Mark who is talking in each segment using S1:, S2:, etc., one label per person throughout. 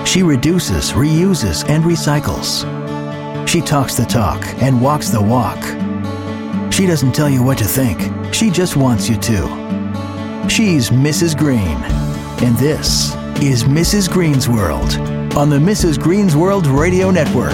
S1: She reduces, reuses, and recycles. She talks the talk and walks the walk. She doesn't tell you what to think. She just wants you to. She's Mrs. Green. And this is Mrs. Green's World on the Mrs. Green's World Radio Network.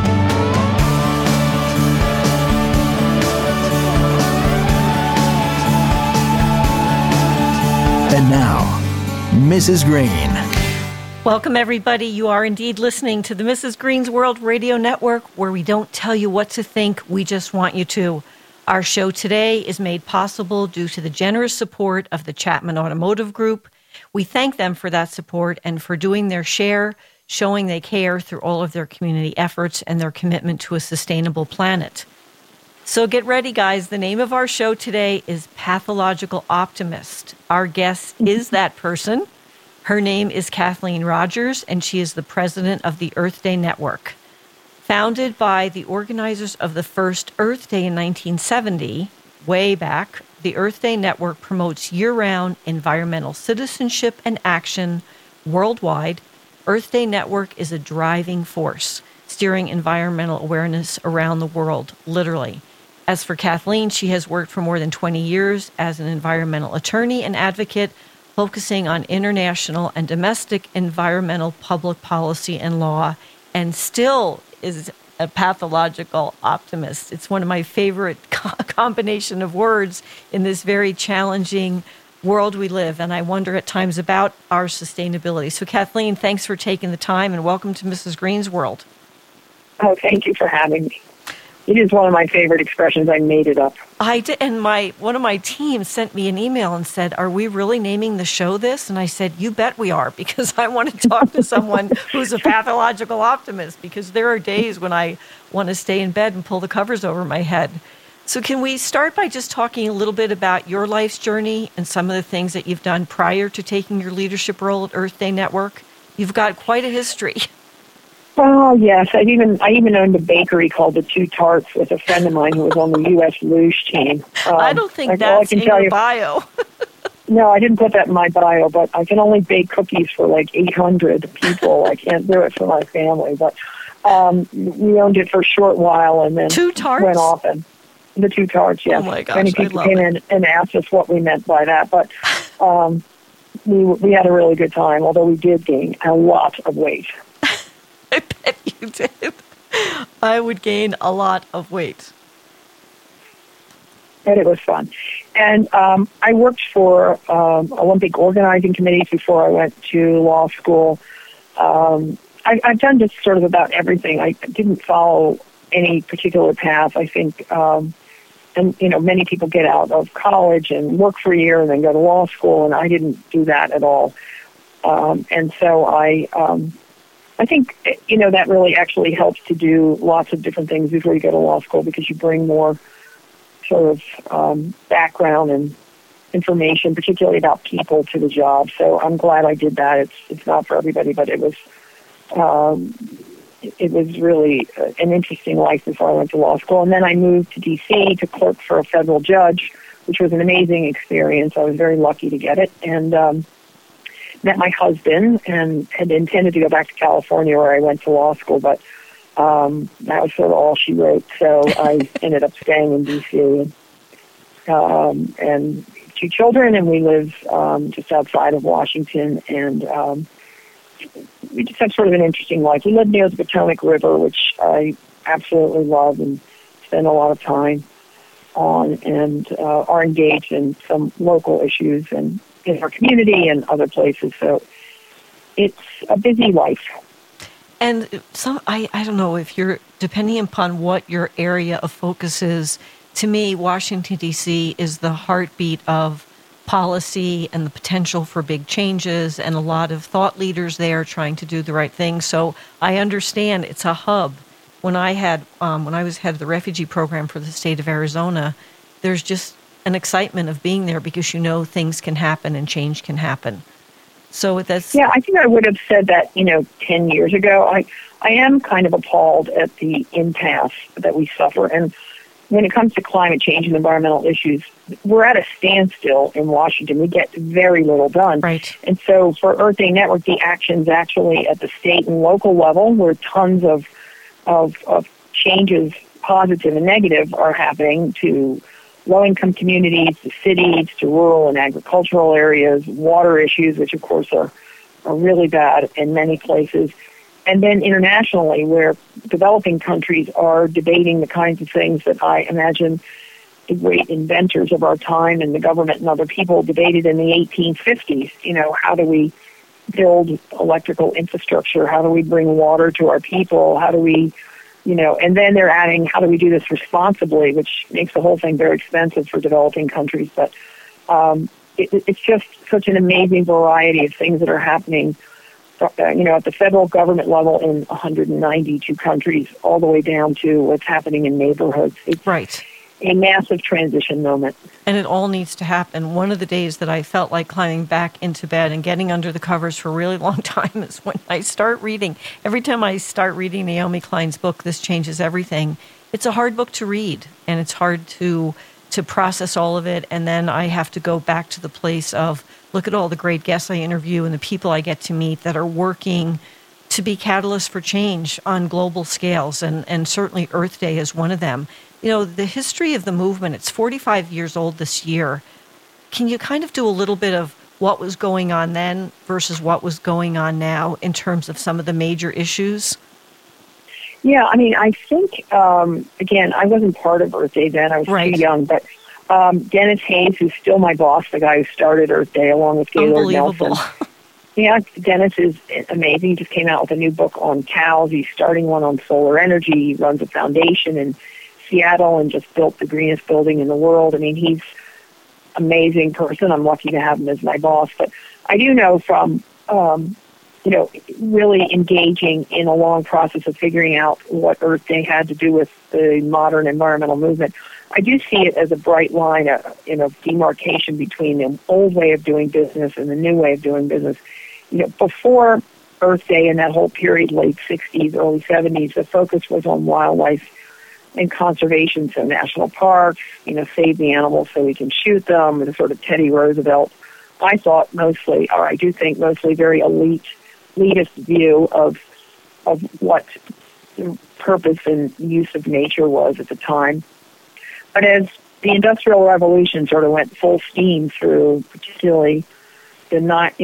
S1: And now, Mrs. Green.
S2: Welcome, everybody. You are indeed listening to the Mrs. Green's World Radio Network, where we don't tell you what to think, we just want you to. Our show today is made possible due to the generous support of the Chapman Automotive Group. We thank them for that support and for doing their share, showing they care through all of their community efforts and their commitment to a sustainable planet. So get ready, guys. The name of our show today is Pathological Optimist. Our guest is that person. Her name is Kathleen Rogers, and she is the president of the Earth Day Network. Founded by the organizers of the first Earth Day in 1970, way back, the Earth Day Network promotes year-round environmental citizenship and action worldwide. Earth Day Network is a driving force, steering environmental awareness around the world, literally. As for Kathleen, she has worked for more than 20 years as an environmental attorney and advocate, focusing on international and domestic environmental public policy and law, and still is a pathological optimist. It's one of my favorite combination of words in this very challenging world we live, and I wonder at times about our sustainability. So Kathleen, thanks for taking the time, and welcome to Mrs. Green's World.
S3: Oh, thank you for having me. It is one of my favorite expressions. I made it up.
S2: I did, and one of my team sent me an email and said, "Are we really naming the show this?" And I said, "You bet we are, because I want to talk to someone who's a pathological optimist, because there are days when I want to stay in bed and pull the covers over my head." So can we start by just talking a little bit about your life's journey and some of the things that you've done prior to taking your leadership role at Earth Day Network? You've got quite a history.
S3: Oh, yes. I even owned a bakery called the Two Tarts with a friend of mine who was on the U.S. Luge team.
S2: I don't think that's in your bio.
S3: No, I didn't put that in my bio, but I can only bake cookies for like 800 people. I can't do it for my family. But we owned it for a short while and then
S2: Two Tarts?
S3: Went off. And the Two Tarts, yes.
S2: Oh, my gosh,
S3: many people came in and asked us what we meant by that. But we had a really good time, although we did gain a lot of weight.
S2: I bet you did. I would gain a lot of weight.
S3: And it was fun. And I worked for Olympic organizing committees before I went to law school. I've done just sort of about everything. I didn't follow any particular path. I think, and many people get out of college and work for a year and then go to law school, and I didn't do that at all. And so I think, that really actually helps to do lots of different things before you go to law school, because you bring more sort of background and information, particularly about people, to the job. So I'm glad I did that. It's not for everybody, but it was really an interesting life before I went to law school. And then I moved to D.C. to clerk for a federal judge, which was an amazing experience. I was very lucky to get it. And met my husband and had intended to go back to California where I went to law school, but that was sort of all she wrote. So I ended up staying in D.C. and 2 children, and we live just outside of Washington, and we just have sort of an interesting life. We live near the Potomac River, which I absolutely love and spend a lot of time on, and are engaged in some local issues and in our community and other places. So it's a busy life.
S2: And I don't know if you're, depending upon what your area of focus is, to me, Washington, D.C. is the heartbeat of policy and the potential for big changes, and a lot of thought leaders there trying to do the right thing. So I understand it's a hub. When I was head of the refugee program for the state of Arizona, there's just an excitement of being there because things can happen and change can happen. So that's...
S3: Yeah, I think I would have said that, 10 years ago. I am kind of appalled at the impasse that we suffer. And when it comes to climate change and environmental issues, we're at a standstill in Washington. We get very little done.
S2: Right.
S3: And so for Earth Day Network, the actions actually at the state and local level, where tons of changes, positive and negative, are happening to low-income communities, to cities, to rural and agricultural areas, water issues, which of course are really bad in many places. And then internationally, where developing countries are debating the kinds of things that I imagine the great inventors of our time and the government and other people debated in the 1850s. You know, how do we build electrical infrastructure? How do we bring water to our people? How do we, you know, and then they're adding, how do we do this responsibly, which makes the whole thing very expensive for developing countries. But it's just such an amazing variety of things that are happening, you know, at the federal government level in 192 countries, all the way down to what's happening in neighborhoods. It's
S2: right.
S3: A massive transition moment.
S2: And it all needs to happen. One of the days that I felt like climbing back into bed and getting under the covers for a really long time is when I start reading. Every time I start reading Naomi Klein's book, This Changes Everything, it's a hard book to read, and it's hard to process all of it. And then I have to go back to the place of, look at all the great guests I interview and the people I get to meet that are working to be catalysts for change on global scales. And certainly Earth Day is one of them. You know, the history of the movement, it's 45 years old this year. Can you kind of do a little bit of what was going on then versus what was going on now in terms of some of the major issues?
S3: Yeah, I mean, I think, again, I wasn't part of Earth Day then. I was
S2: right.
S3: too young. But Dennis Hayes, who's still my boss, the guy who started Earth Day along with Gaylord Nelson. Yeah, Dennis is amazing. He just came out with a new book on cows. He's starting one on solar energy. He runs a foundation in Seattle and just built the greenest building in the world. I mean, he's an amazing person. I'm lucky to have him as my boss. But I do know from, you know, really engaging in a long process of figuring out what Earth Day had to do with the modern environmental movement, I do see it as a bright line, you know, demarcation between the old way of doing business and the new way of doing business. You know, before Earth Day and that whole period, late 60s, early 70s, the focus was on wildlife and conservation, so national parks, you know, save the animals so we can shoot them, and sort of Teddy Roosevelt, I thought mostly, or I do think mostly very elitist view of what the purpose and use of nature was at the time. But as the Industrial Revolution sort of went full steam through, particularly the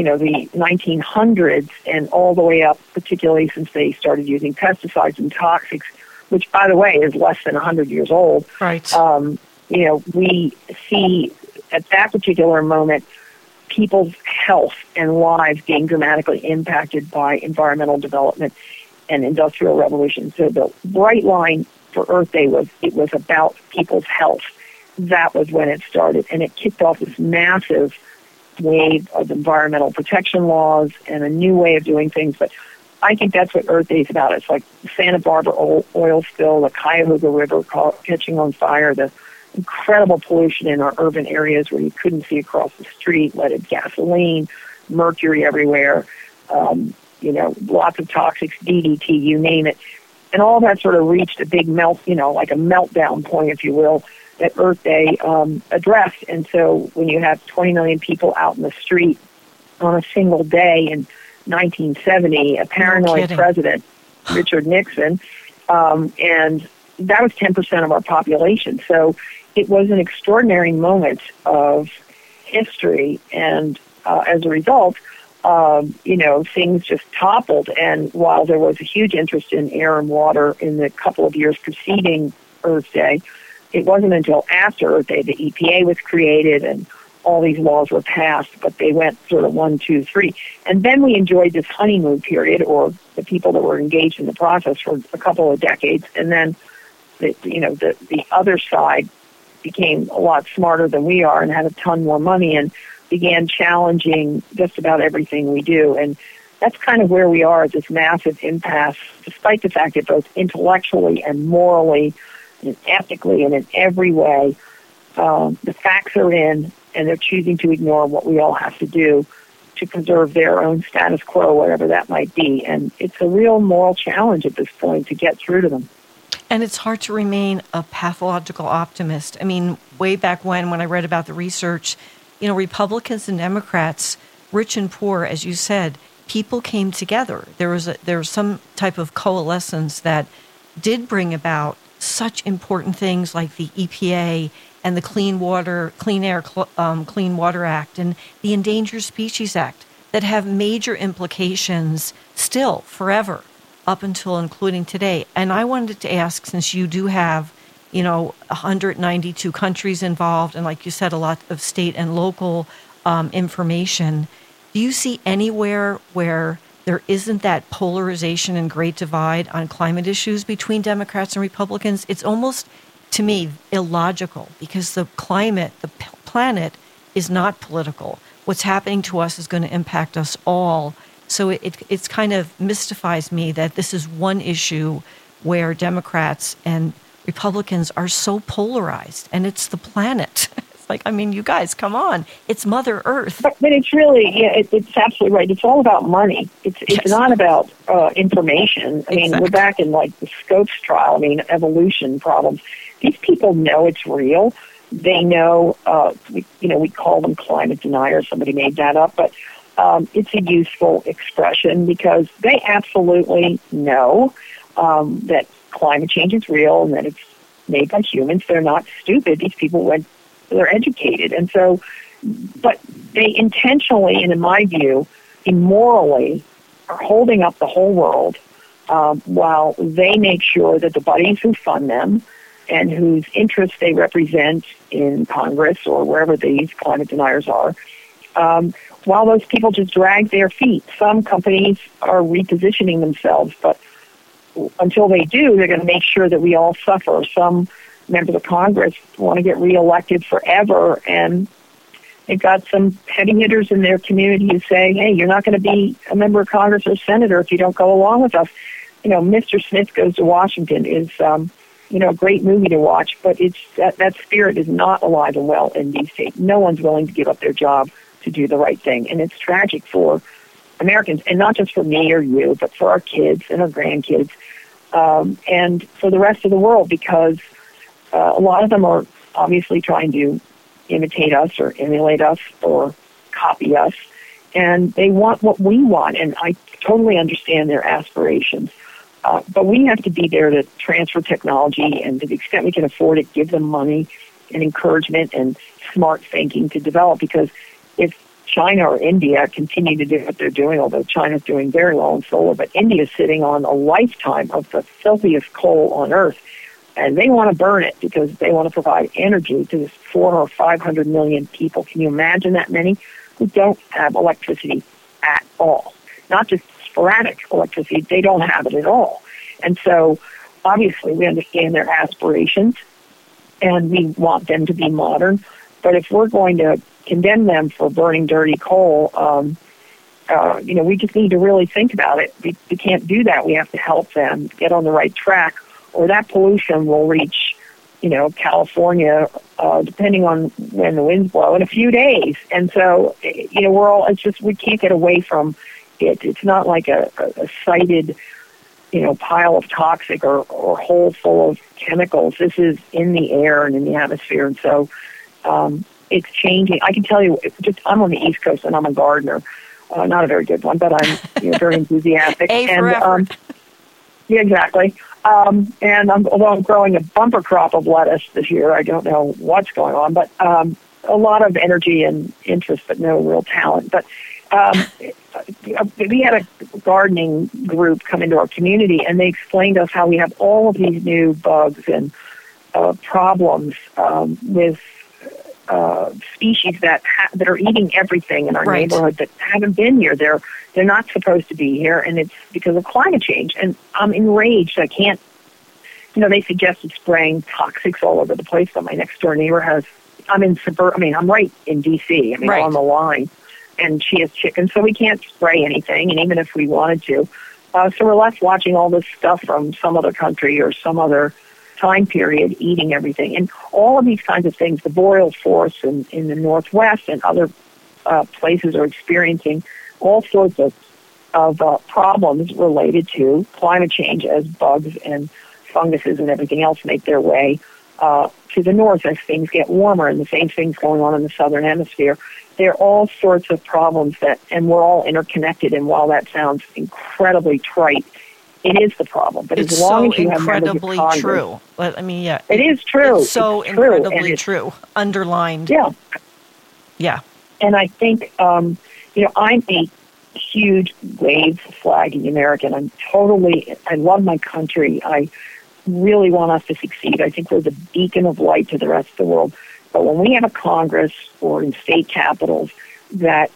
S3: 1900s and all the way up, particularly since they started using pesticides and toxics, which, by the way, is less than 100 years old.
S2: Right.
S3: You know, we see at that particular moment people's health and lives being dramatically impacted by environmental development and industrial revolution. So the bright line for Earth Day was about people's health. That was when it started, and it kicked off this massive wave of environmental protection laws and a new way of doing things. But I think that's what Earth Day is about. It's like the Santa Barbara oil spill, the Cuyahoga River catching on fire, the incredible pollution in our urban areas where you couldn't see across the street, leaded gasoline, mercury everywhere, you know, lots of toxics, DDT, you name it. And all that sort of reached a big like a meltdown point, if you will, that Earth Day addressed. And so when you have 20 million people out in the street on a single day in 1970, a paranoid president, Richard Nixon, and that was 10% of our population. So it was an extraordinary moment of history, and as a result, you know, things just toppled. And while there was a huge interest in air and water in the couple of years preceding Earth Day, it wasn't until after Earth Day the EPA was created and all these laws were passed, but they went sort of 1, 2, 3. And then we enjoyed this honeymoon period, or the people that were engaged in the process for a couple of decades. And then, the other side became a lot smarter than we are and had a ton more money and began challenging just about everything we do. And that's kind of where we are at this massive impasse, despite the fact that both intellectually and morally and ethically and in every way, the facts are in, and they're choosing to ignore what we all have to do to preserve their own status quo, whatever that might be. And it's a real moral challenge at this point to get through to them.
S2: And it's hard to remain a pathological optimist. I mean, way back when I read about the research, Republicans and Democrats, rich and poor, as you said, people came together. There was some type of coalescence that did bring about such important things like the EPA and the Clean Water Act and the Endangered Species Act that have major implications still forever up until including today. And I wanted to ask, since you do have, 192 countries involved and, like you said, a lot of state and local information, do you see anywhere where there isn't that polarization and great divide on climate issues between Democrats and Republicans? It's almost, to me, illogical because the climate, the planet, is not political. What's happening to us is going to impact us all. So it's kind of mystifies me that this is one issue where Democrats and Republicans are so polarized, and it's the planet. It's like, you guys, come on. It's Mother Earth.
S3: But it's really, it's absolutely right. It's all about money. It's
S2: Yes.
S3: not about information.
S2: Exactly.
S3: We're back in like the Scopes trial. Evolution problems. These people know it's real. They know, we call them climate deniers. Somebody made that up, but it's a useful expression because they absolutely know that climate change is real and that it's made by humans. They're not stupid. These people they're educated. And so, but they intentionally, and in my view, immorally are holding up the whole world while they make sure that the bodies who fund them and whose interests they represent in Congress or wherever these climate deniers are, while those people just drag their feet. Some companies are repositioning themselves, but until they do, they're going to make sure that we all suffer. Some members of Congress want to get reelected forever, and they've got some heavy hitters in their community who say, hey, you're not going to be a member of Congress or senator if you don't go along with us. Mr. Smith Goes to Washington is, a great movie to watch, but it's that spirit is not alive and well in these states. No one's willing to give up their job to do the right thing, and it's tragic for Americans, and not just for me or you, but for our kids and our grandkids, and for the rest of the world, because a lot of them are obviously trying to imitate us or emulate us or copy us, and they want what we want, and I totally understand their aspirations. But we have to be there to transfer technology, and to the extent we can afford it, give them money and encouragement and smart thinking to develop, because if China or India continue to do what they're doing, although China's doing very well in solar, but India's sitting on a lifetime of the filthiest coal on Earth, and they want to burn it because they want to provide energy to this 400 or 500 million people. Can you imagine that many who don't have electricity at all? Not just sporadic electricity, they don't have it at all. And so, obviously, we understand their aspirations, and we want them to be modern. But if we're going to condemn them for burning dirty coal, we just need to really think about it. We can't do that. We have to help them get on the right track, or that pollution will reach, California, depending on when the winds blow, in a few days. And so, we can't get away from it. It's not like a sited, pile of toxic or hole full of chemicals. This is in the air and in the atmosphere. And so, it's changing. I can tell you, I'm on the East Coast and I'm a gardener. Not a very good one, but I'm very enthusiastic.
S2: And
S3: yeah, exactly. Although I'm growing a bumper crop of lettuce this year, I don't know what's going on, but a lot of energy and interest, but no real talent. But we had a gardening group come into our community, and they explained to us how we have all of these new bugs and problems with species that are eating everything in our
S2: Right.
S3: neighborhood that haven't been here. They're not supposed to be here, and it's because of climate change. And I'm enraged. I can't. They suggested spraying toxics all over the place, but my next door neighbor has. I'm right in D.C.
S2: Right.
S3: On the line, and she has chickens, so we can't spray anything. And even if we wanted to, so we're left watching all this stuff from some other country or some other time period eating everything. And all of these kinds of things, the boreal forests in the Northwest and other places are experiencing all sorts of problems related to climate change as bugs and funguses and everything else make their way to the north as things get warmer, and the same thing's going on in the southern hemisphere. There are all sorts of problems and we're all interconnected, and while that sounds incredibly trite, it is the problem. But
S2: it's
S3: as long
S2: so
S3: as you have
S2: incredibly
S3: Congress,
S2: true. I mean, yeah.
S3: It is true.
S2: It's so
S3: it's
S2: incredibly true. Underlined.
S3: Yeah.
S2: Yeah.
S3: And I think, I'm a huge wave flagging American. I love my country. I really want us to succeed. I think we're the beacon of light to the rest of the world. But when we have a Congress or in state capitals that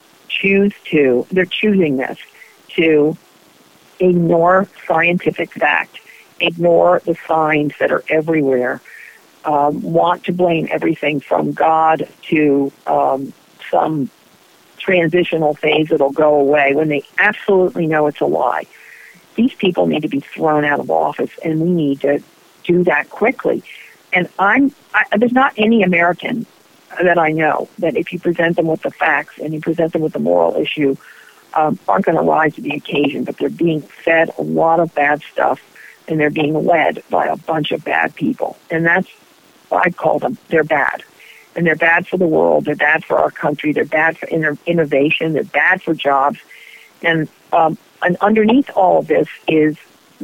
S3: they're choosing this to ignore scientific fact, ignore the signs that are everywhere, want to blame everything from God to some transitional phase that'll go away when they absolutely know it's a lie. These people need to be thrown out of office, and we need to do that quickly. And there's not any American that I know that if you present them with the facts and you present them with the moral issue, aren't going to rise to the occasion, but they're being fed a lot of bad stuff, and they're being led by a bunch of bad people. And that's what I call them. They're bad. And they're bad for the world. They're bad for our country. They're bad for innovation. They're bad for jobs. And underneath all of this is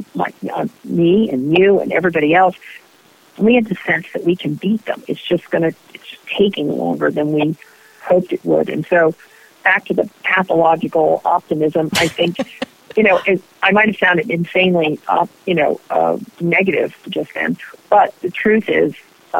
S3: me and you and everybody else. We have the sense that we can beat them. It's just taking longer than we hoped it would. And so back to the pathological optimism, I think, I might have sounded insanely, negative just then. But the truth is,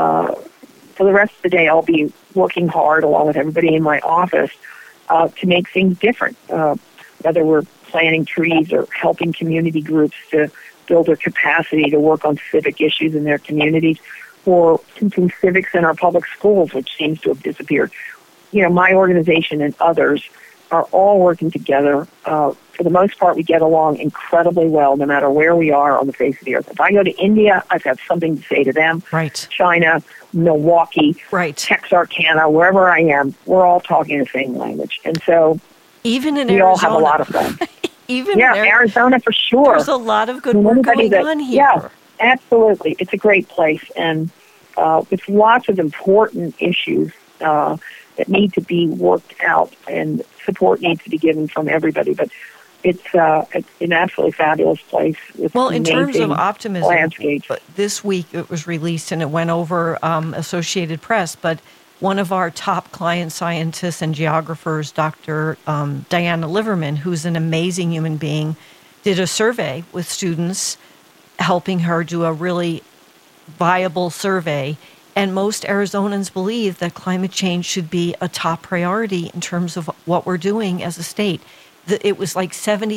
S3: for the rest of the day, I'll be working hard along with everybody in my office to make things different, whether we're planting trees or helping community groups to build their capacity to work on civic issues in their communities, or teaching civics in our public schools, which seems to have disappeared. My organization and others are all working together. For the most part, we get along incredibly well, no matter where we are on the face of the earth. If I go to India, I've got something to say to them.
S2: Right.
S3: China, Milwaukee,
S2: right.
S3: Texarkana, wherever I am, we're all talking the same language. And so
S2: even in
S3: we
S2: Arizona,
S3: all have a lot of fun.
S2: Even
S3: Arizona for sure.
S2: There's a lot of good work going on here.
S3: Yeah, absolutely. It's a great place, and with lots of important issues that need to be worked out, and support needs to be given from everybody. But it's an absolutely fabulous place. With
S2: in terms of optimism,
S3: landscapes.
S2: This week it was released and it went over Associated Press, but one of our top client scientists and geographers, Dr. Diana Liverman, who's an amazing human being, did a survey with students, helping her do a really viable survey. And most Arizonans believe that climate change should be a top priority in terms of what we're doing as a state. It was like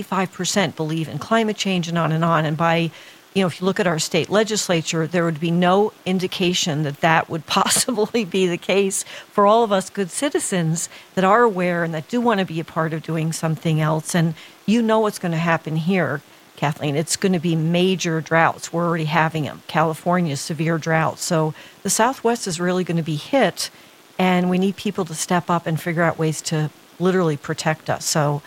S2: 75% believe in climate change and on and on. And by, if you look at our state legislature, there would be no indication that would possibly be the case for all of us good citizens that are aware and that do want to be a part of doing something else. And what's going to happen here, Kathleen. It's going to be major droughts. We're already having them. California's severe droughts. So the Southwest is really going to be hit, and we need people to step up and figure out ways to literally protect us. So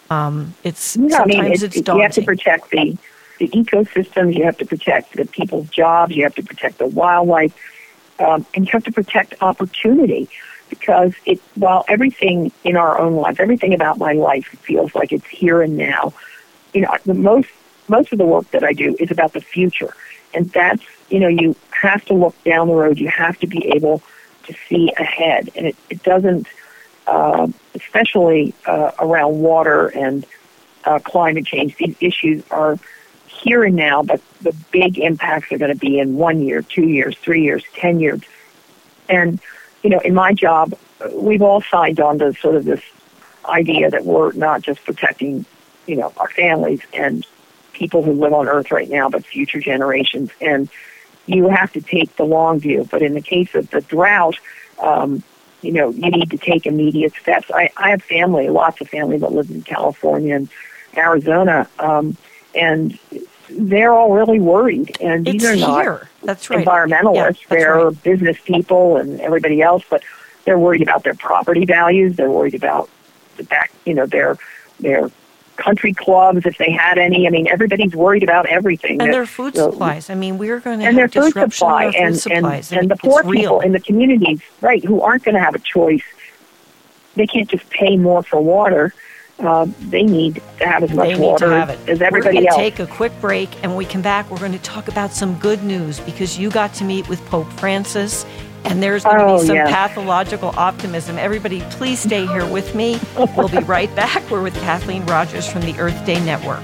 S2: it's daunting.
S3: You have to protect the ecosystems. You have to protect the people's jobs. You have to protect the wildlife, and you have to protect opportunity. Because while everything in our own life, everything about my life feels like it's here and now, the most of the work that I do is about the future. And that's, you have to look down the road. You have to be able to see ahead. And it doesn't, especially around water and climate change, these issues are here and now, but the big impacts are going to be in 1 year, 2 years, 3 years, 10 years. And, in my job, we've all signed on to sort of this idea that we're not just protecting, our families and people who live on Earth right now, but future generations. And you have to take the long view. But in the case of the drought, you need to take immediate steps. I have family, lots of family that live in California and Arizona, and they're all really worried. And these are not environmentalists. They're business people and everybody else, but they're worried about their property values. They're worried about their country clubs, if they had any. I mean, everybody's worried about everything.
S2: And their food supplies. I mean, we're going to have
S3: their food
S2: disruption
S3: supply
S2: of our food supplies.
S3: and the poor people in the communities, right, who aren't going to have a choice. They can't just pay more for water. They need to have as much water as everybody else.
S2: We're going to take a quick break, and when we come back, we're going to talk about some good news, because you got to meet with Pope Francis, and there's going to be some pathological optimism. Everybody, please stay here with me. We'll be right back. We're with Kathleen Rogers from the Earth Day Network.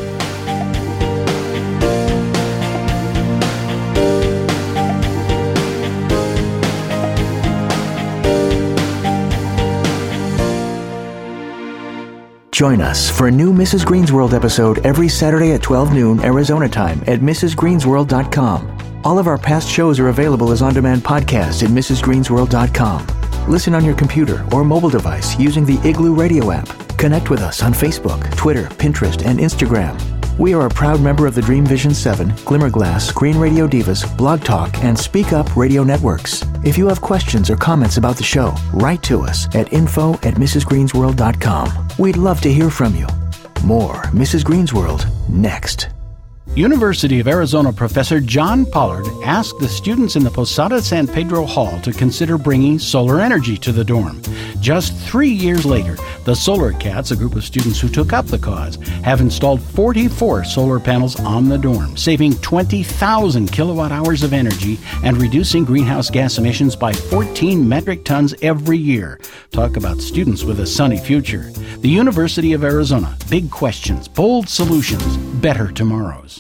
S1: Join us for a new Mrs. Green's World episode every Saturday at 12 noon Arizona time at mrsgreensworld.com. All of our past shows are available as on-demand podcasts at mrsgreensworld.com. Listen on your computer or mobile device using the Igloo radio app. Connect with us on Facebook, Twitter, Pinterest, and Instagram. We are a proud member of the Dream Vision 7, Glimmerglass, Green Radio Divas, Blog Talk, and Speak Up Radio Networks. If you have questions or comments about the show, write to us at info@mrsgreensworld.com. We'd love to hear from you. More Mrs. Green's World next.
S4: University of Arizona professor John Pollard asked the students in the Posada San Pedro Hall to consider bringing solar energy to the dorm. Just 3 years later, the Solar Cats, a group of students who took up the cause, have installed 44 solar panels on the dorm, saving 20,000 kilowatt hours of energy and reducing greenhouse gas emissions by 14 metric tons every year. Talk about students with a sunny future. The University of Arizona. Big questions, bold solutions, better tomorrows.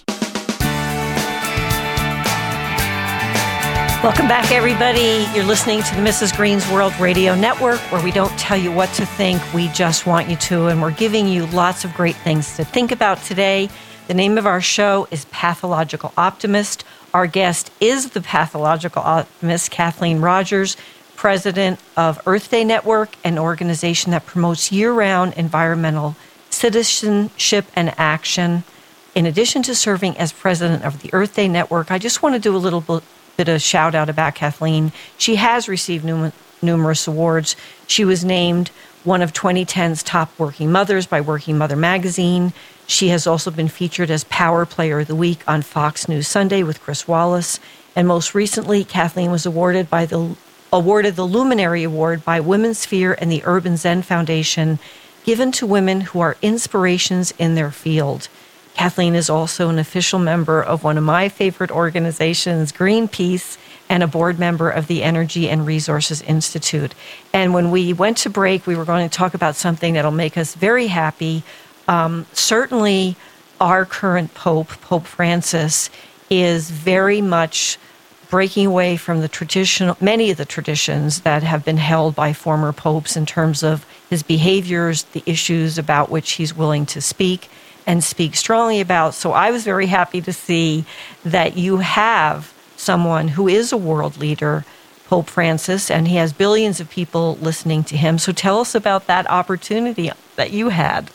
S2: Welcome back, everybody. You're listening to the Mrs. Green's World Radio Network, where we don't tell you what to think, we just want you to, and we're giving you lots of great things to think about today. The name of our show is Pathological Optimist. Our guest is the Pathological Optimist, Kathleen Rogers, president of Earth Day Network, an organization that promotes year-round environmental citizenship and action. In addition to serving as president of the Earth Day Network, I just want to do a little bit of shout out about Kathleen. She has received numerous awards. She was named one of 2010's top working mothers by Working Mother magazine. She has also been featured as Power Player of the Week on Fox News Sunday with Chris Wallace. And most recently, Kathleen was awarded the Luminary Award by Women's Sphere and the Urban Zen Foundation, given to women who are inspirations in their field. Kathleen is also an official member of one of my favorite organizations, Greenpeace, and a board member of the Energy and Resources Institute. And when we went to break, we were going to talk about something that'll make us very happy. Certainly, our current Pope, Pope Francis, is very much breaking away from many of the traditions that have been held by former popes in terms of his behaviors, the issues about which he's willing to speak and speak strongly about. So I was very happy to see that you have someone who is a world leader, Pope Francis, and he has billions of people listening to him. So tell us about that opportunity that you had.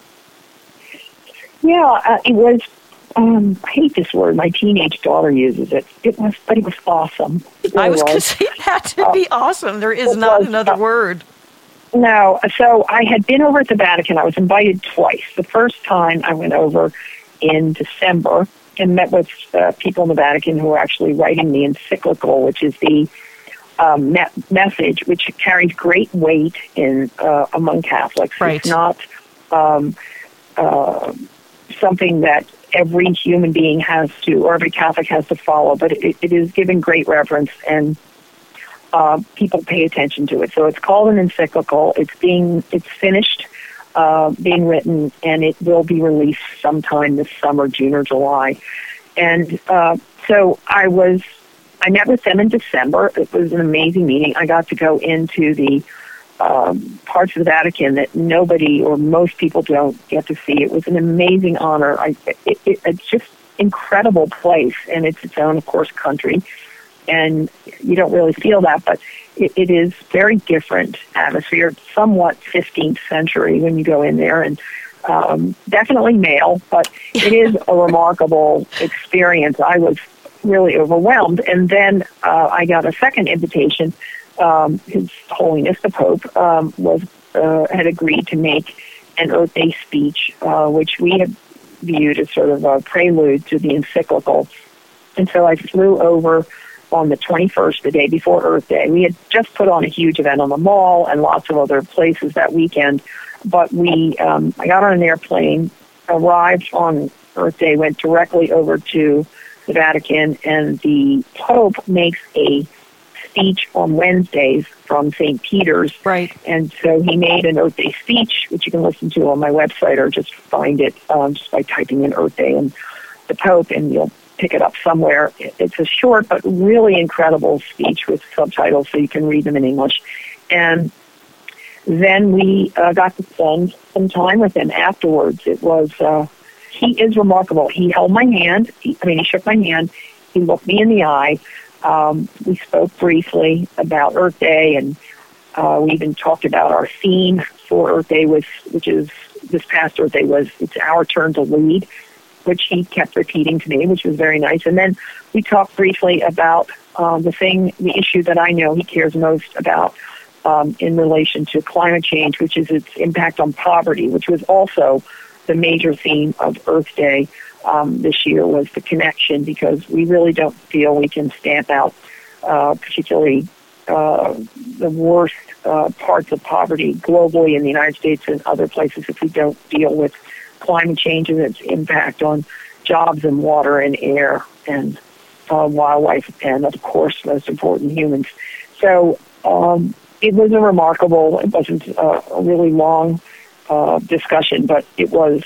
S3: Yeah, it was, I hate this word, my teenage daughter uses it. It was awesome.
S2: I was going to say that to be awesome. There is not another word.
S3: No, so I had been over at the Vatican. I was invited twice. The first time I went over in December and met with people in the Vatican who were actually writing the encyclical, which is the message, which carries great weight in among Catholics.
S2: Right.
S3: It's not something that every human being has to, or every Catholic has to follow, but it is given great reverence, and people pay attention to it. So it's called an encyclical. It's finished being written, and it will be released sometime this summer, June or July. And so I met with them in December. It was an amazing meeting. I got to go into the parts of the Vatican that nobody or most people don't get to see. It was an amazing honor. It's just incredible place, and it's its own, of course, country. And you don't really feel that, but it is very different atmosphere, somewhat 15th century when you go in there, and definitely male, but it is a remarkable experience. I was really overwhelmed. And then I got a second invitation. His Holiness the Pope had agreed to make an Earth Day speech, which we had viewed as sort of a prelude to the encyclical. And so I flew over on the 21st, the day before Earth Day. We had just put on a huge event on the mall and lots of other places that weekend, but I got on an airplane, arrived on Earth Day, went directly over to the Vatican, and the Pope makes a speech on Wednesdays from St. Peter's.
S2: Right.
S3: And so he made an Earth Day speech, which you can listen to on my website or just find it just by typing in Earth Day and the Pope, and you'll pick it up somewhere. It's a short but really incredible speech with subtitles so you can read them in English. And then we got to spend some time with him afterwards. It was, he is remarkable. He held my hand. He shook my hand. He looked me in the eye. We spoke briefly about Earth Day, and we even talked about our theme for Earth Day, which is this past Earth Day was "It's Our Turn to Lead," which he kept repeating to me, which was very nice. And then we talked briefly about the issue that I know he cares most about in relation to climate change, which is its impact on poverty, which was also the major theme of Earth Day this year, was the connection, because we really don't feel we can stamp out particularly the worst parts of poverty globally in the United States and other places if we don't deal with climate change and its impact on jobs and water and air and wildlife and, of course, most important, humans. So it was a remarkable, it wasn't a really long discussion, but it was,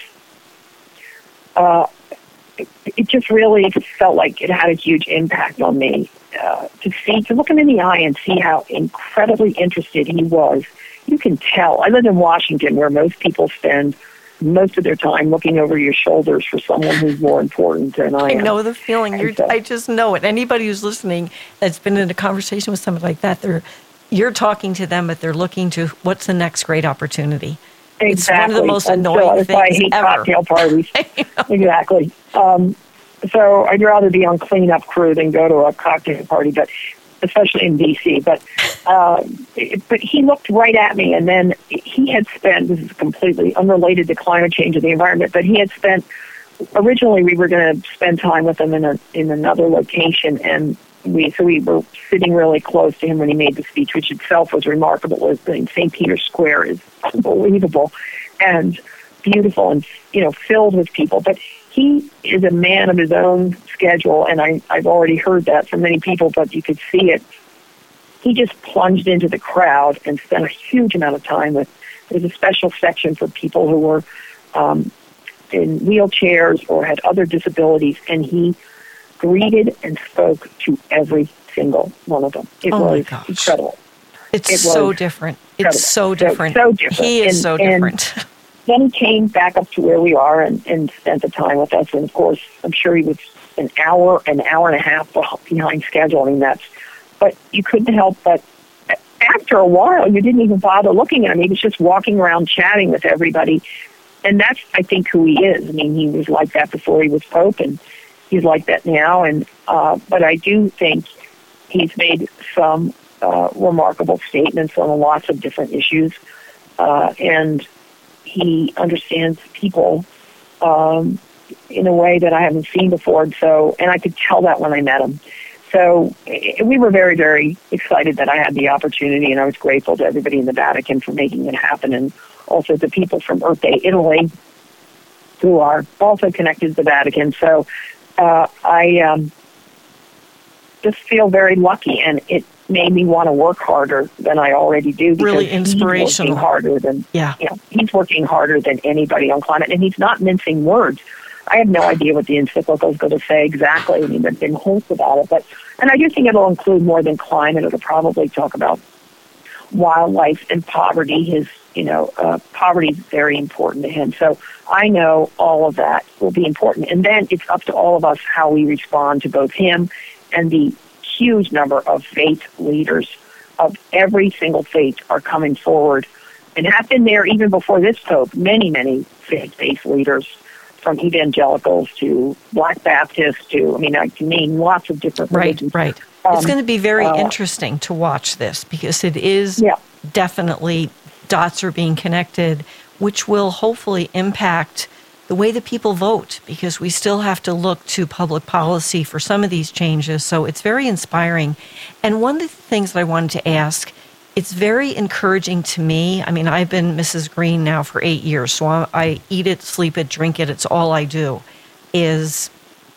S3: it just really felt like it had a huge impact on me to look him in the eye and see how incredibly interested he was. You can tell. I live in Washington, where most people spend most of their time looking over your shoulders for someone who's more important than I am.
S2: I know the feeling. I just know it. Anybody who's listening that's been in a conversation with somebody like that, you're talking to them, but they're looking to what's the next great opportunity.
S3: Exactly.
S2: It's one of the most annoying things
S3: I hate
S2: ever.
S3: Cocktail parties. Exactly. So I'd rather be on cleanup crew than go to a cocktail party, but especially in D.C. But he looked right at me, and then he had spent, this is completely unrelated to climate change and the environment, but he had spent, originally we were going to spend time with him in another location, and we were sitting really close to him when he made the speech, which itself was remarkable. St. Peter's Square is unbelievable and beautiful and, filled with people. But he is a man of his own schedule, and I've already heard that from many people, but you could see it. He just plunged into the crowd and spent a huge amount of time there's a special section for people who were in wheelchairs or had other disabilities, and he greeted and spoke to every single one of them. It was incredible.
S2: It's so different. Incredible. It's so different.
S3: So different.
S2: He is so different.
S3: Then he came back up to where we are and spent the time with us. And, of course, I'm sure he was an hour and a half behind schedule. But you couldn't help but, after a while, you didn't even bother looking at him. He was just walking around chatting with everybody. And that's, I think, who he is. He was like that before he was Pope, and he's like that now. And but I do think he's made some remarkable statements on lots of different issues. And he understands people in a way that I haven't seen before. And I could tell that when I met him. So we were very, very excited that I had the opportunity, and I was grateful to everybody in the Vatican for making it happen, and also the people from Earth Day Italy, who are also connected to the Vatican. So I just feel very lucky, and it made me want to work harder than I already do. Because
S2: really inspirational.
S3: He's working harder than anybody on climate, and he's not mincing words. I have no idea what the encyclical is going to say exactly. They've been hints about it, and I do think it'll include more than climate. It'll probably talk about wildlife and poverty. Poverty is very important to him. So I know all of that will be important. And then it's up to all of us how we respond to both him and the huge number of faith leaders of every single faith are coming forward and have been there even before this Pope. Many, many faith leaders, from evangelicals to Black Baptists to, I can name lots of different religions.
S2: Right. It's going to be very interesting to watch this, because it is definitely dots are being connected which will hopefully impact the way that people vote, because we still have to look to public policy for some of these changes. So it's very inspiring. And one of the things that I wanted to ask, it's very encouraging to me. I mean, I've been Mrs. Green now for 8 years, so I eat it, sleep it, drink it. It's all I do is,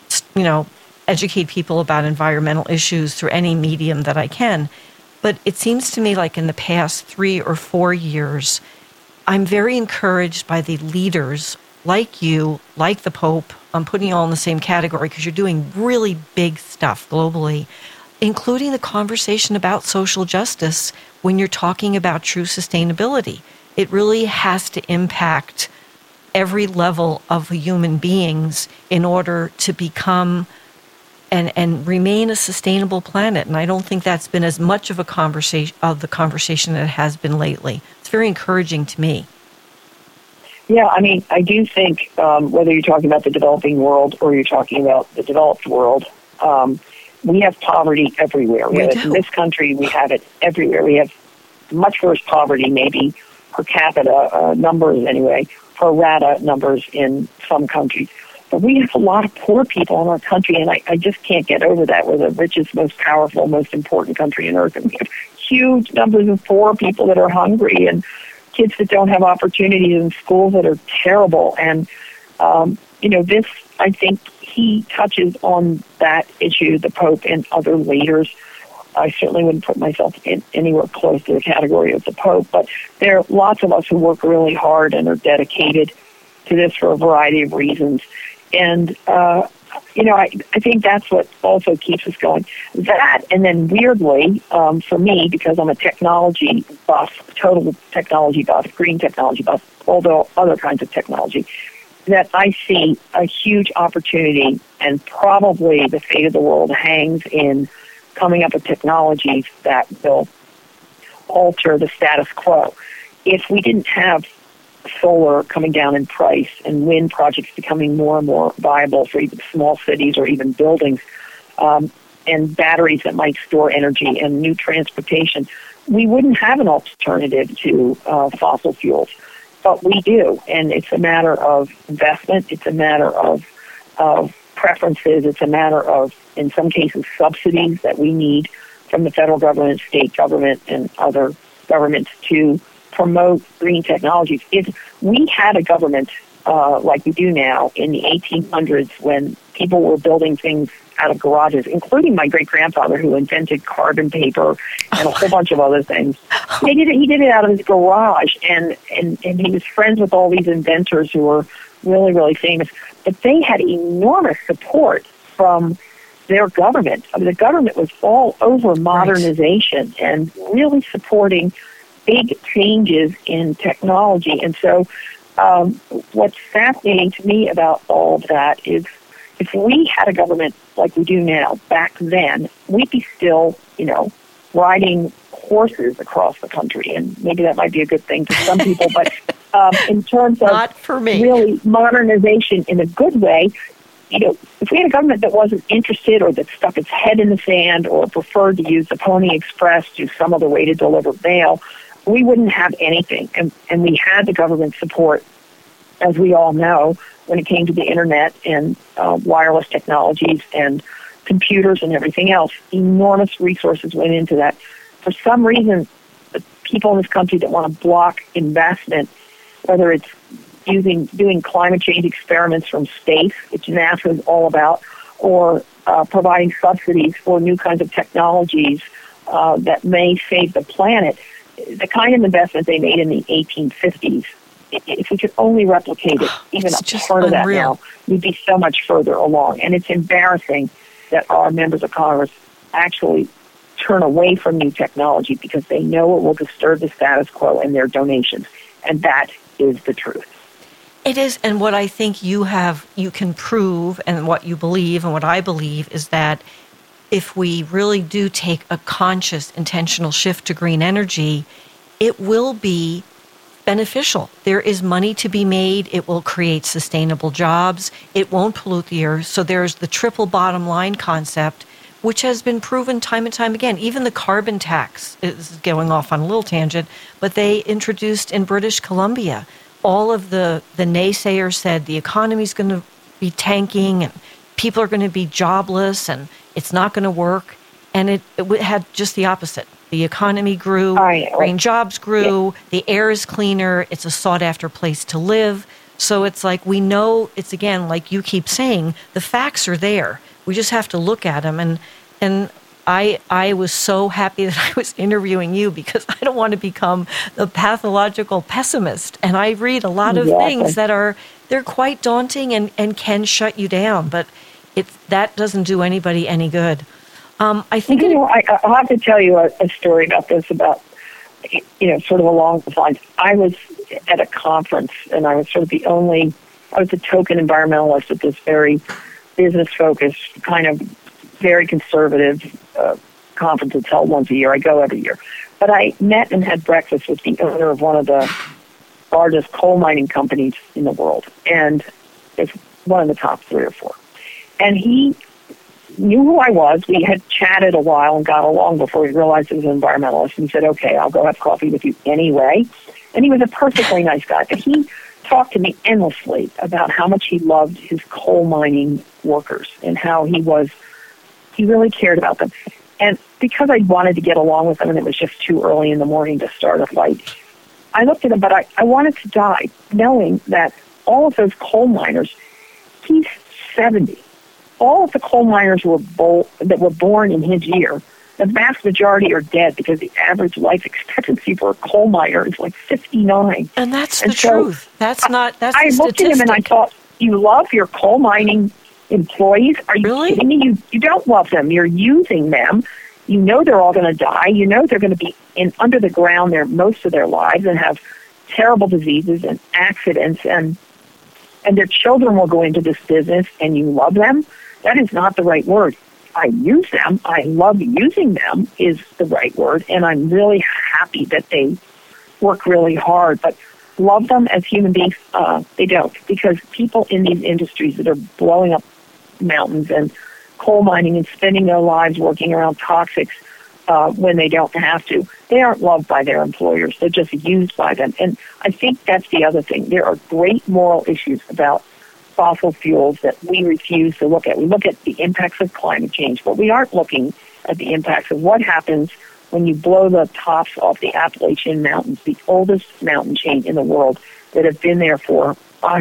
S2: educate people about environmental issues through any medium that I can. But it seems to me like in the past 3 or 4 years, I'm very encouraged by the leaders like you, like the Pope. I'm putting you all in the same category because you're doing really big stuff globally, including the conversation about social justice when you're talking about true sustainability. It really has to impact every level of human beings in order to become and remain a sustainable planet. And I don't think that's been as much of a conversation as it has been lately. It's very encouraging to me.
S3: Yeah, I mean, I do think whether you're talking about the developing world or you're talking about the developed world, we have poverty everywhere. We have it in this country. We have it everywhere. We have much worse poverty, maybe per capita numbers anyway, pro rata numbers in some countries. But we have a lot of poor people in our country, and I just can't get over that. We're the richest, most powerful, most important country on earth, and we have huge numbers of poor people that are hungry and kids that don't have opportunities in schools that are terrible. And, this, I think he touches on that issue, the Pope and other leaders. I certainly wouldn't put myself anywhere close to the category of the Pope, but there are lots of us who work really hard and are dedicated to this for a variety of reasons. And, I think that's what also keeps us going. That, and then weirdly, for me, because I'm a technology buff, total technology buff, green technology buff, although other kinds of technology, that I see a huge opportunity, and probably the fate of the world hangs in coming up with technologies that will alter the status quo. If we didn't have solar coming down in price and wind projects becoming more and more viable for even small cities or even buildings, and batteries that might store energy and new transportation, we wouldn't have an alternative to fossil fuels. But we do, and it's a matter of investment. It's a matter of preferences. It's a matter of, in some cases, subsidies that we need from the federal government, state government, and other governments to promote green technologies. If we had a government like we do now in the 1800s, when people were building things out of garages, including my great-grandfather who invented carbon paper and a whole bunch of other things. He did it out of his garage, and he was friends with all these inventors who were really, really famous. But they had enormous support from their government. I mean, the government was all over modernization and really supporting big changes in technology. And so what's fascinating to me about all of that is if we had a government like we do now back then, we'd be still, riding horses across the country. And maybe that might be a good thing to some people. But in terms of
S2: not for me.
S3: Really modernization in a good way, if we had a government that wasn't interested or that stuck its head in the sand or preferred to use the Pony Express to some other way to deliver mail, we wouldn't have anything. And we had the government support, as we all know, when it came to the internet and wireless technologies and computers and everything else. Enormous resources went into that. For some reason, the people in this country that want to block investment, whether it's doing climate change experiments from space, which NASA is all about, or providing subsidies for new kinds of technologies that may save the planet, the kind of investment they made in the 1850s, if we could only replicate it, even a part of that now, we'd be so much further along. And it's embarrassing that our members of Congress actually turn away from new technology because they know it will disturb the status quo and their donations. And that is the truth.
S2: It is, and what I think you can prove, and what you believe and what I believe, is that if we really do take a conscious, intentional shift to green energy, it will be beneficial. There is money to be made. It will create sustainable jobs. It won't pollute the earth. So there's the triple bottom line concept, which has been proven time and time again. Even the carbon tax is going off on a little tangent, but they introduced in British Columbia. all of the naysayers said the economy's going to be tanking and people are going to be jobless and it's not going to work. And it had just the opposite. The economy grew, green jobs grew, the air is cleaner, it's a sought-after place to live. So it's like we know, it's again, like you keep saying, the facts are there. We just have to look at them. And I was so happy that I was interviewing you because I don't want to become the pathological pessimist. And I read a lot of things that they're quite daunting and can shut you down. But that doesn't do anybody any good. I think
S3: I'll have to tell you a story about this, about, sort of along the lines. I was at a conference, and I was sort of I was the token environmentalist at this very business-focused, kind of very conservative conference that's held once a year. I go every year. But I met and had breakfast with the owner of one of the largest coal mining companies in the world, and it's one of the top 3 or 4. And he knew who I was. We had chatted a while and got along before he realized he was an environmentalist. And he said, okay, I'll go have coffee with you anyway. And he was a perfectly nice guy. But he talked to me endlessly about how much he loved his coal mining workers and how he really cared about them. And because I wanted to get along with him and it was just too early in the morning to start a fight, I looked at him, but I wanted to die knowing that all of those coal miners, he's 70. All of the coal miners that were born in his year, the vast majority are dead because the average life expectancy for a coal miner is like 59.
S2: And that's the truth. That's
S3: I looked at him and I thought, you love your coal mining employees? Are you kidding me? You don't love them. You're using them. You know they're all going to die. You know they're going to be under the ground there most of their lives and have terrible diseases and accidents, and their children will go into this business, and you love them? That is not the right word. I use them. I love using them is the right word, and I'm really happy that they work really hard. But love them as human beings, they don't, because people in these industries that are blowing up mountains and coal mining and spending their lives working around toxics when they don't have to, they aren't loved by their employers. They're just used by them. And I think that's the other thing. There are great moral issues about fossil fuels that we refuse to look at. We look at the impacts of climate change, but we aren't looking at the impacts of what happens when you blow the tops off the Appalachian Mountains, the oldest mountain chain in the world that have been there for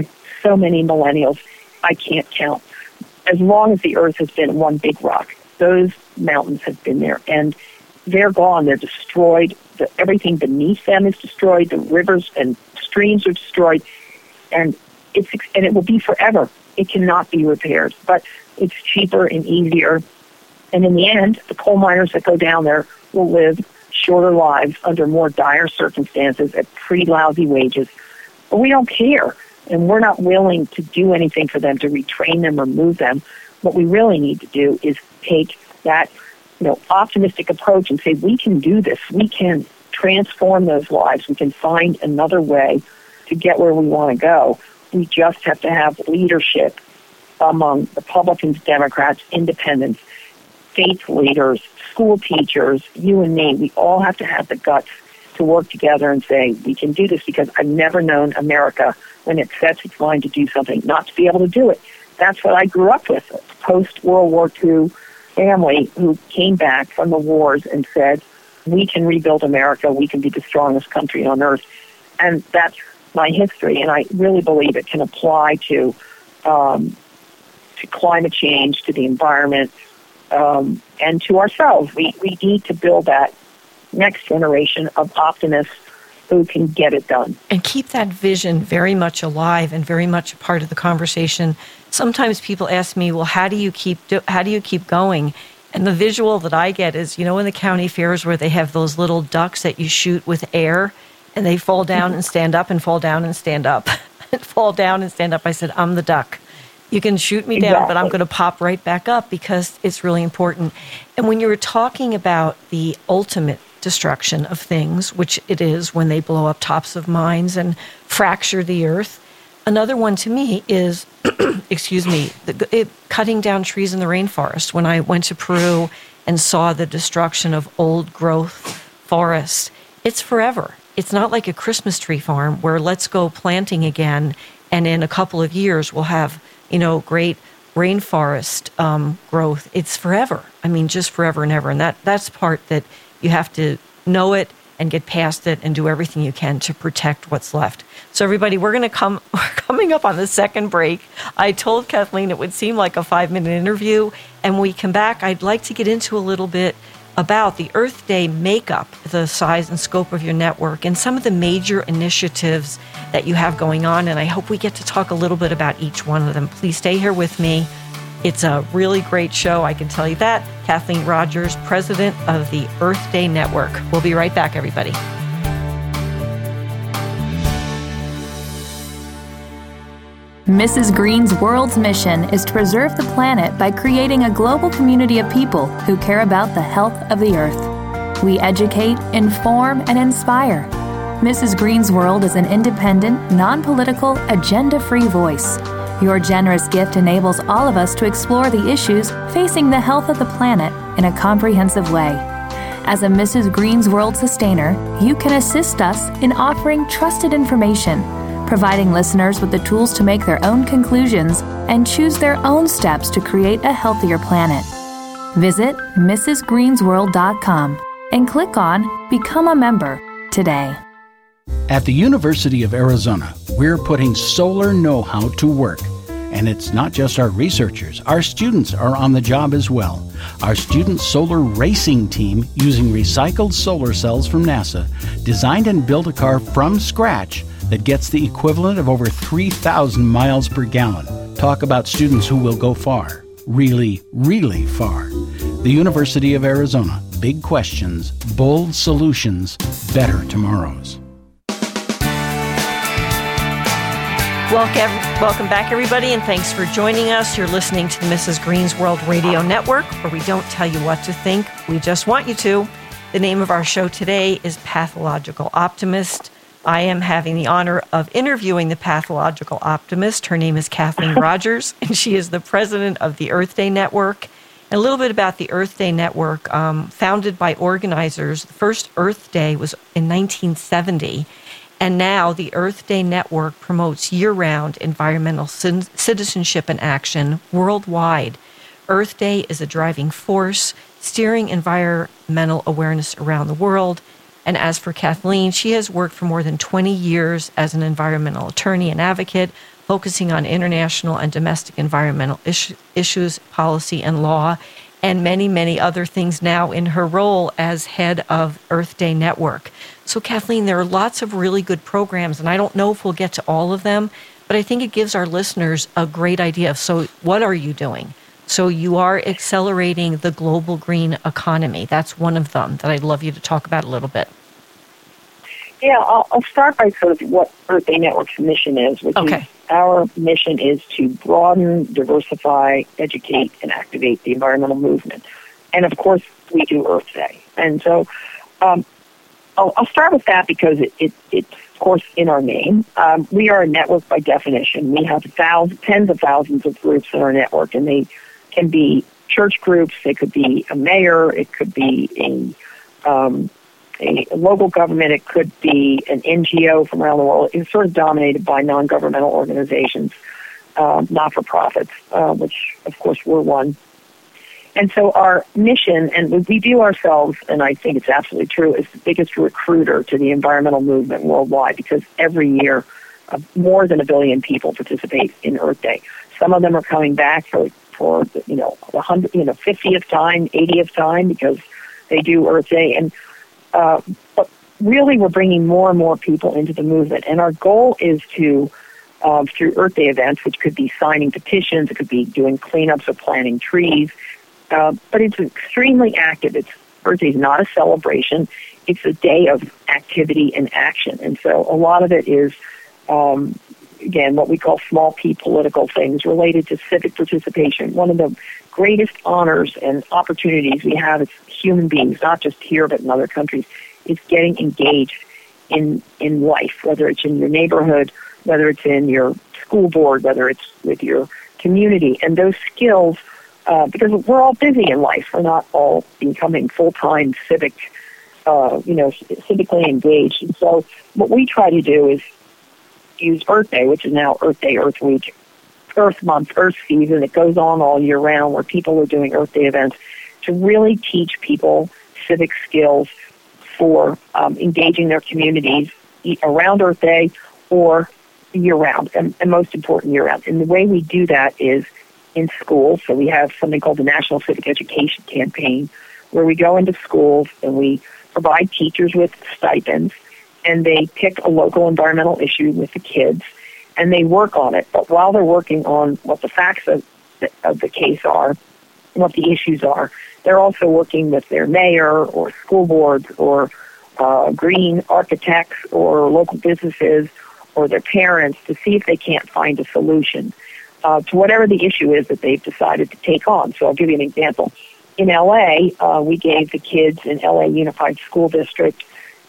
S3: so many millennials, I can't count. As long as the Earth has been one big rock, those mountains have been there, and they're gone. They're destroyed. Everything beneath them is destroyed. The rivers and streams are destroyed, and it will be forever. It cannot be repaired, but it's cheaper and easier. And in the end, the coal miners that go down there will live shorter lives under more dire circumstances at pretty lousy wages. But we don't care, and we're not willing to do anything for them to retrain them or move them. What we really need to do is take that, optimistic approach and say, we can do this. We can transform those lives. We can find another way to get where we want to go. We just have to have leadership among Republicans, Democrats, independents, faith leaders, school teachers, you and me. We all have to have the guts to work together and say, we can do this, because I've never known America, when it sets its mind to do something, not to be able to do it. That's what I grew up with, a post-World War II family who came back from the wars and said, we can rebuild America, we can be the strongest country on earth. And that's my history, and I really believe it can apply to climate change, to the environment, and to ourselves. We need to build that next generation of optimists who can get it done.
S2: And keep that vision very much alive and very much a part of the conversation. Sometimes people ask me, well, how do you keep going? And the visual that I get is, in the county fairs where they have those little ducks that you shoot with air, and they fall down and stand up and fall down and stand up and fall down and stand up. I said, I'm the duck. You can shoot me down, but I'm going to pop right back up, because it's really important. And when you were talking about the ultimate destruction of things, which it is when they blow up tops of mines and fracture the earth, another one to me is, cutting down trees in the rainforest. When I went to Peru and saw the destruction of old growth forests, it's forever. it's not like a Christmas tree farm where let's go planting again, and in a couple of years we'll have, great rainforest growth. It's forever. I mean, just forever and ever. And that's part that you have to know it and get past it and do everything you can to protect what's left. So everybody, we're coming up on the second break. I told Kathleen it would seem like a 5-minute interview. And when we come back, I'd like to get into a little bit about the Earth Day makeup, the size and scope of your network, and some of the major initiatives that you have going on. And I hope we get to talk a little bit about each one of them. Please stay here with me. It's a really great show, I can tell you that. Kathleen Rogers, president of the Earth Day Network. We'll be right back, everybody.
S5: Mrs. Green's world's mission is to preserve the planet by creating a global community of people who care about the health of the earth. We educate, inform, and inspire. Mrs. Green's World is an independent, non-political, agenda-free voice. Your generous gift enables all of us to explore the issues facing the health of the planet in a comprehensive way. As a Mrs. Green's World sustainer, you can assist us in offering trusted information, providing listeners with the tools to make their own conclusions and choose their own steps to create a healthier planet. Visit mrsgreensworld.com and click on Become a Member today.
S4: At the University of Arizona, we're putting solar know-how to work. And it's not just our researchers. Our students are on the job as well. Our student solar racing team, using recycled solar cells from NASA, designed and built a car from scratch that gets the equivalent of over 3,000 miles per gallon. Talk about students who will go far. Really, really far. The University of Arizona. Big questions, bold solutions, better tomorrows.
S2: Welcome back, everybody, and thanks for joining us. You're listening to the Mrs. Green's World Radio Network, where we don't tell you what to think, we just want you to. The name of our show today is Pathological Optimist. I am having the honor of interviewing the Pathological Optimist. Her name is Kathleen Rogers, and she is the president of the Earth Day Network. And a little bit about the Earth Day Network, founded by organizers. The first Earth Day was in 1970. And now the Earth Day Network promotes year-round environmental citizenship and action worldwide. Earth Day is a driving force, steering environmental awareness around the world. And as for Kathleen, she has worked for more than 20 years as an environmental attorney and advocate, focusing on international and domestic environmental issues, policy, and law, and many, many other things now in her role as head of Earth Day Network. So, Kathleen, there are lots of really good programs, and I don't know if we'll get to all of them, but I think it gives our listeners a great idea of, so what are you doing? So you are accelerating the global green economy. That's one of them that I'd love you to talk about a little bit.
S3: Yeah, I'll start by sort of what Earth Day Network's mission is, which is our mission is to broaden, diversify, educate, and activate the environmental movement. And, of course, we do Earth Day. And so I'll start with that because it's, of course, in our name. We are a network by definition. We have tens of thousands of groups in our network, and they can be church groups. They could be a mayor. It could be a local government. It could be an NGO from around the world. It's sort of dominated by non-governmental organizations, not-for-profits, which, of course, we're one. And so our mission, and we view ourselves, and I think it's absolutely true, as the biggest recruiter to the environmental movement worldwide, because every year more than 1 billion people participate in Earth Day. Some of them are coming back for 50th time, 80th time, because they do Earth Day. And but really, we're bringing more and more people into the movement. And our goal is to, through Earth Day events, which could be signing petitions, it could be doing cleanups or planting trees, but it's extremely active. Earth Day is not a celebration. It's a day of activity and action. And so a lot of it is, again, what we call small p political things related to civic participation. One of the greatest honors and opportunities we have as human beings, not just here but in other countries, is getting engaged in life, whether it's in your neighborhood, whether it's in your school board, whether it's with your community. And those skills, because we're all busy in life, we're not all becoming full-time civic civically engaged. And so what we try to do is use Earth Day, which is now Earth Day, Earth Week, Earth Month, Earth Season. It goes on all year round where people are doing Earth Day events to really teach people civic skills for engaging their communities around Earth Day or year-round, and most important, year-round. And the way we do that is in schools. So we have something called the National Civic Education Campaign, where we go into schools and we provide teachers with stipends, and they pick a local environmental issue with the kids, and they work on it. But while they're working on what the facts of the case are, what the issues are, they're also working with their mayor or school boards or green architects or local businesses or their parents to see if they can't find a solution to whatever the issue is that they've decided to take on. So I'll give you an example. In L.A., we gave the kids in L.A. Unified School District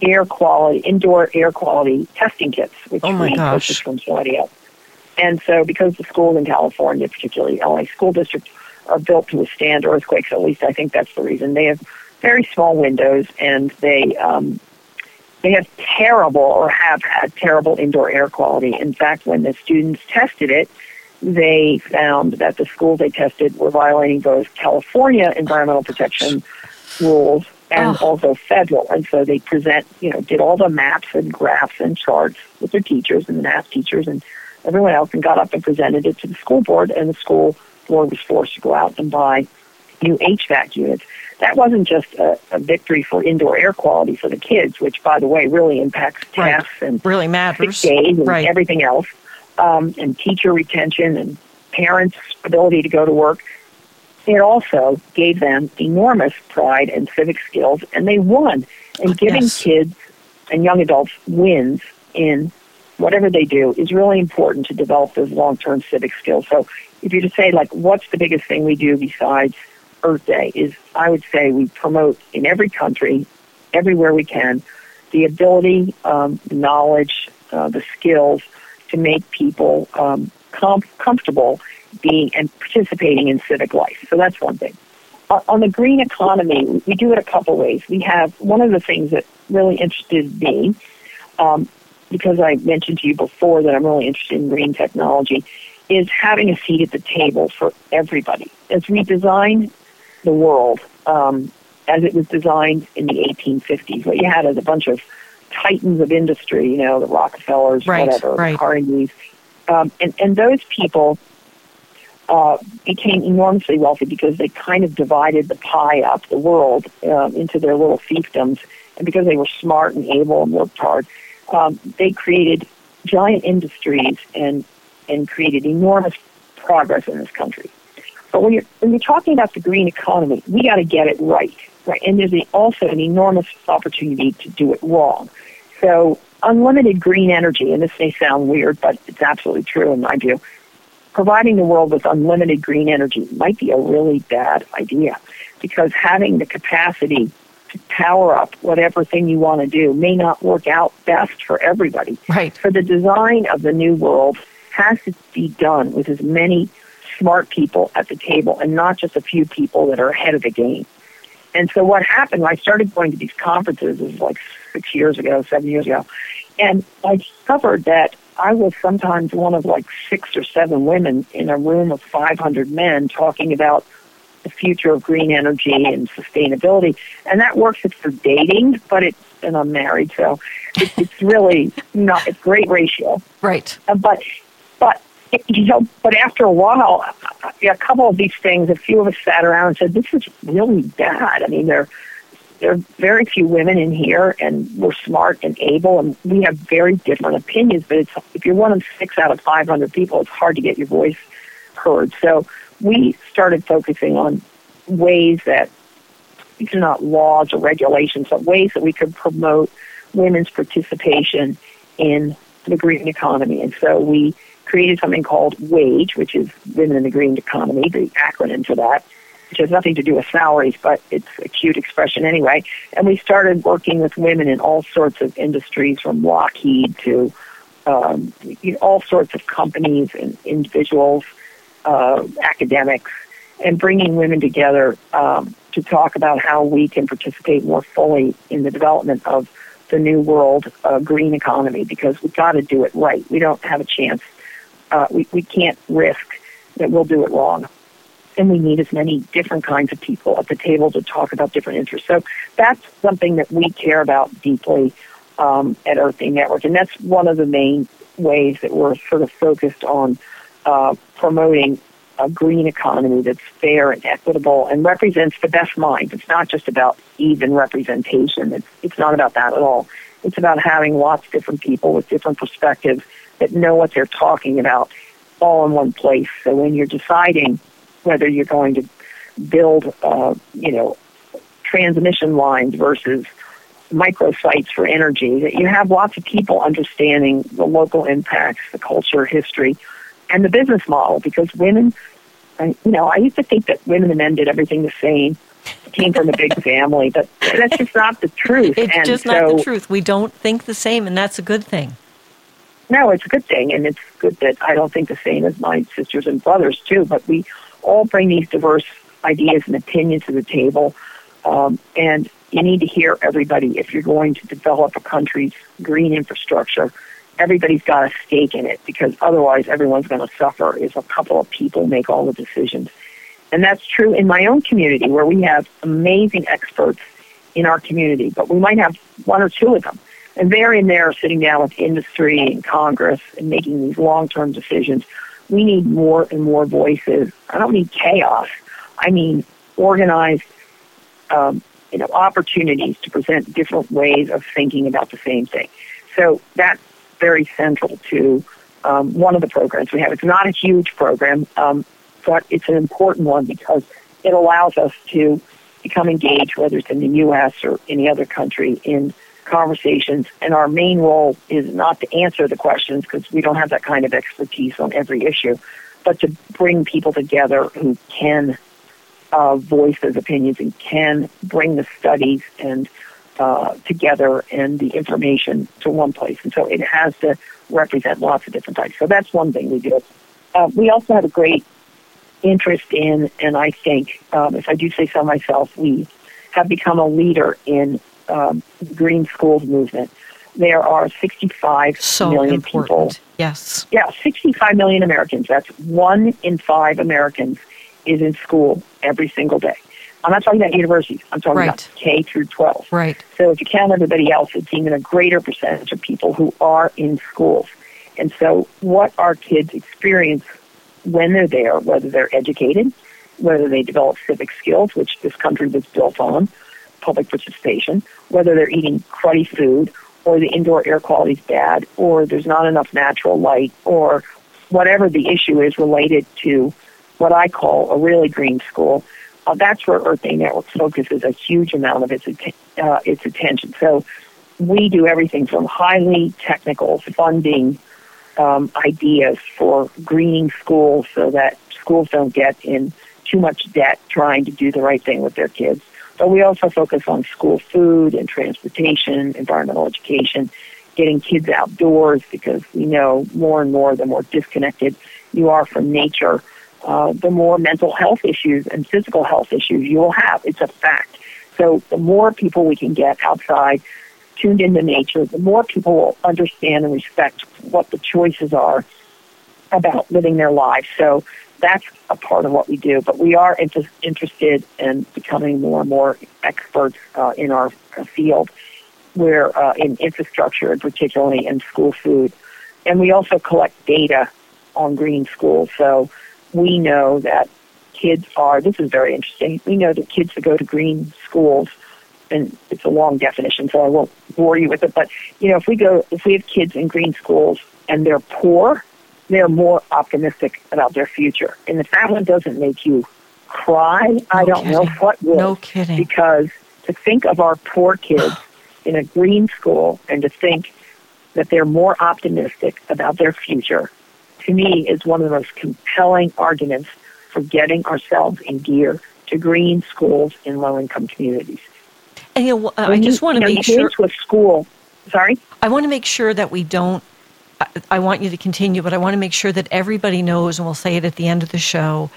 S3: indoor air quality testing kits, which we purchased from somebody else. And so because the schools in California, particularly L.A. school districts, are built to withstand earthquakes, at least I think that's the reason. They have very small windows, and they have terrible or have had terrible indoor air quality. In fact, when the students tested it, they found that the schools they tested were violating both California environmental protection rules and also federal. And so they did all the maps and graphs and charts with their teachers and the math teachers and everyone else, and got up and presented it to the school board, and the school board was forced to go out and buy new HVAC units. That wasn't just a victory for indoor air quality for the kids, which, by the way, really impacts tests and
S2: really matters.
S3: Sick days and everything else, and teacher retention and parents' ability to go to work. It also gave them enormous pride and civic skills, and they won. And giving kids and young adults wins in whatever they do is really important to develop those long-term civic skills. So if you just say, what's the biggest thing we do besides Earth Day, is I would say we promote in every country, everywhere we can, the ability, the knowledge, the skills to make people comfortable being and participating in civic life. So that's one thing. On the green economy, we do it a couple ways. We have one of the things that really interested me, because I mentioned to you before that I'm really interested in green technology, is having a seat at the table for everybody. As we design the world, as it was designed in the 1850s, what you had is a bunch of titans of industry, the Rockefellers, the Carnegies, and those people became enormously wealthy because they kind of divided the pie up, the world, into their little fiefdoms, and because they were smart and able and worked hard, they created giant industries and created enormous progress in this country. But when you're talking about the green economy, we got to get it right? And there's also an enormous opportunity to do it wrong. So unlimited green energy, and this may sound weird, but it's absolutely true in my view, providing the world with unlimited green energy might be a really bad idea, because having the capacity to power up whatever thing you want to do may not work out best for everybody.
S2: Right.
S3: So the design of the new world has to be done with as many smart people at the table and not just a few people that are ahead of the game. And so what happened, I started going to these conferences, it was 7 years ago, and I discovered that I was sometimes one of 6 or 7 women in a room of 500 men talking about the future of green energy and sustainability. And that works for dating, and I'm married, so it's really not a great ratio.
S2: Right.
S3: But after a while, a couple of these things, a few of us sat around and said, this is really bad. I mean, there are very few women in here, and we're smart and able, and we have very different opinions, but if you're one of 6 out of 500 people, it's hard to get your voice heard. So we started focusing on ways that, these are not laws or regulations, but ways that we could promote women's participation in the green economy. And so we created something called WAGE, which is Women in the Green Economy, the acronym for that, which has nothing to do with salaries, but it's a cute expression anyway. And we started working with women in all sorts of industries, from Lockheed to all sorts of companies and individuals, academics, and bringing women together to talk about how we can participate more fully in the development of the new world green economy, because we've got to do it right. We don't have a chance. We can't risk that we'll do it wrong. And we need as many different kinds of people at the table to talk about different interests. So that's something that we care about deeply at Earth Day Network. And that's one of the main ways that we're sort of focused on promoting a green economy that's fair and equitable and represents the best minds. It's not just about even representation. It's not about that at all. It's about having lots of different people with different perspectives that know what they're talking about all in one place. So when you're deciding whether you're going to build, transmission lines versus microsites for energy, that you have lots of people understanding the local impacts, the culture, history, and the business model. Because women, I used to think that women and men did everything the same, came from a big family, but that's just not the truth.
S2: It's just not the truth. We don't think the same, and that's a good thing.
S3: No, it's a good thing, and it's good that I don't think the same as my sisters and brothers, too, but we all bring these diverse ideas and opinions to the table, and you need to hear everybody if you're going to develop a country's green infrastructure. Everybody's got a stake in it, because otherwise everyone's going to suffer if a couple of people make all the decisions. And that's true in my own community, where we have amazing experts in our community, but we might have one or two of them. And they're in there sitting down with industry and Congress and making these long-term decisions. We need more and more voices. I don't mean chaos. I mean organized opportunities to present different ways of thinking about the same thing. So that's very central to one of the programs we have. It's not a huge program, but it's an important one because it allows us to become engaged, whether it's in the U.S. or any other country, in conversations. And our main role is not to answer the questions, because we don't have that kind of expertise on every issue, but to bring people together who can voice those opinions and can bring the studies and together and the information to one place. And so it has to represent lots of different types. So that's one thing we do. We also have a great interest in, and I think, if I do say so myself, we have become a leader in the green schools movement. There are 65 million people.
S2: Yes.
S3: Yeah, 65 million Americans. That's 1 in 5 Americans is in school every single day. I'm not talking about universities. I'm talking about K through 12.
S2: Right.
S3: So if you count everybody else, it's even a greater percentage of people who are in schools. And so what our kids experience when they're there, whether they're educated, whether they develop civic skills, which this country was built on, public participation, whether they're eating cruddy food, or the indoor air quality is bad, or there's not enough natural light, or whatever the issue is related to what I call a really green school, that's where Earth Day Network focuses a huge amount of its attention. So we do everything from highly technical funding ideas for greening schools so that schools don't get in too much debt trying to do the right thing with their kids. But we also focus on school food and transportation, environmental education, getting kids outdoors, because we know more and more the more disconnected you are from nature, the more mental health issues and physical health issues you will have. It's a fact. So the more people we can get outside, tuned into nature, the more people will understand and respect what the choices are about living their lives. So that's a part of what we do. But we are interested in becoming more and more experts in our field, where in infrastructure, and particularly in school food. And we also collect data on green schools. So we know that kids are, this is very interesting, we know that kids that go to green schools, and it's a long definition, so I won't bore you with it, but, if we have kids in green schools and they're poor, they're more optimistic about their future. And if that one doesn't make you cry, I don't know what will.
S2: No kidding.
S3: Because to think of our poor kids in a green school and to think that they're more optimistic about their future, to me, is one of the most compelling arguments for getting ourselves in gear to green schools in low-income communities.
S2: And I just want to make sure.
S3: To a school, sorry?
S2: I want to make sure that we don't. I want you to continue, but I want to make sure that everybody knows, and we'll say it at the end of the show.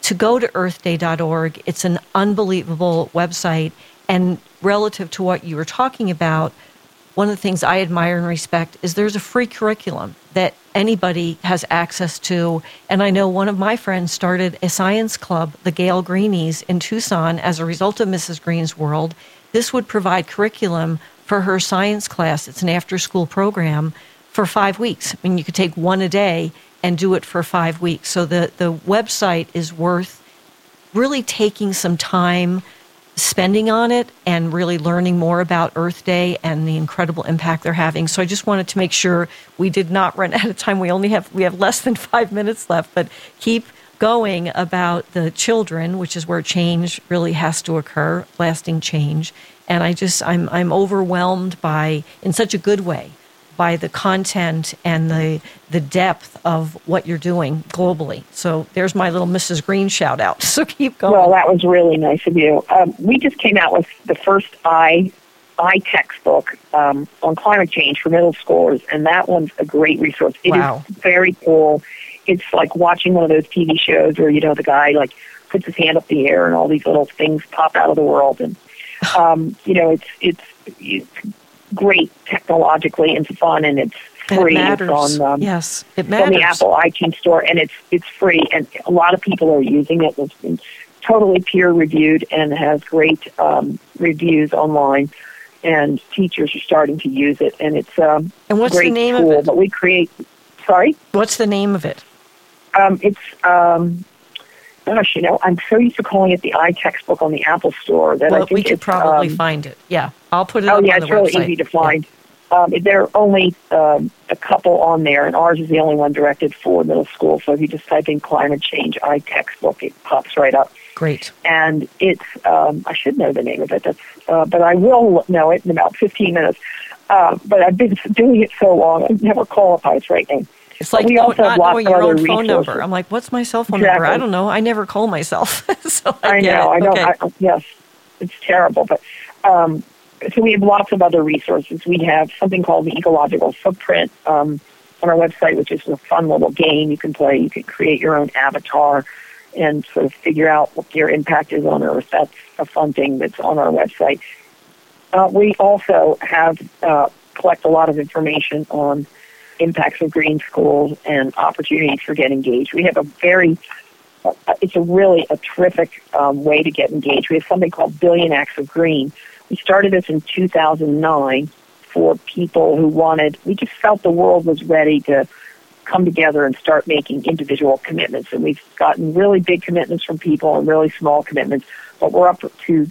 S2: to go to earthday.org. It's an unbelievable website. And relative to what you were talking about, one of the things I admire and respect is there's a free curriculum that anybody has access to. And I know one of my friends started a science club, the Gail Greenies, in Tucson as a result of Mrs. Green's World. This would provide curriculum for her science class. It's an after-school program for 5 weeks. I mean, you could take one a day and do it for 5 weeks. So the website is worth really taking some time spending on it and really learning more about Earth Day and the incredible impact they're having. So I just wanted to make sure we did not run out of time. We have less than 5 minutes left, but keep going about the children, which is where change really has to occur, lasting change. And I'm overwhelmed by, in such a good way, by the content and the depth of what you're doing globally. So there's my little Mrs. Green shout out. So keep going.
S3: Well, that was really nice of you. We just came out with the first I textbook on climate change for middle schoolers, and that one's a great resource. It is very cool. It's like watching one of those TV shows where, the guy like puts his hand up in the air and all these little things pop out of the world. And, it's great technologically and fun, and it's free.
S2: It matters.
S3: It's on,
S2: yes, it matters.
S3: On the Apple iTunes store, and it's free, and a lot of people are using it. It's been totally peer-reviewed and has great reviews online, and teachers are starting to use it, and it's
S2: and what's
S3: great
S2: the name
S3: tool.
S2: of it?
S3: But we create. Sorry,
S2: what's the name of it?
S3: It's gosh, I'm so used to calling it the iTextbook on the Apple Store that I think
S2: we could probably find it. Yeah, I'll put it up on the website.
S3: Oh, yeah, it's really easy to find. Yeah. There are only a couple on there, and ours is the only one directed for middle school. So if you just type in climate change iTextbook, it pops right up.
S2: Great.
S3: And it's, I should know the name of it, but I will know it in about 15 minutes. But I've been doing it so long, I never call it by its right name.
S2: It's like not knowing your own phone number. I'm like, what's my cell phone number? I don't know. I never call myself. So I know.
S3: Yes, it's terrible. But so we have lots of other resources. We have something called the Ecological Footprint on our website, which is a fun little game you can play. You can create your own avatar and sort of figure out what your impact is on Earth. That's a fun thing that's on our website. We also have collect a lot of information on impacts of green schools and opportunities for get engaged. We have it's really a terrific way to get engaged. We have something called Billion Acts of Green. We started this in 2009 for people who we just felt the world was ready to come together and start making individual commitments. And we've gotten really big commitments from people and really small commitments, but we're up to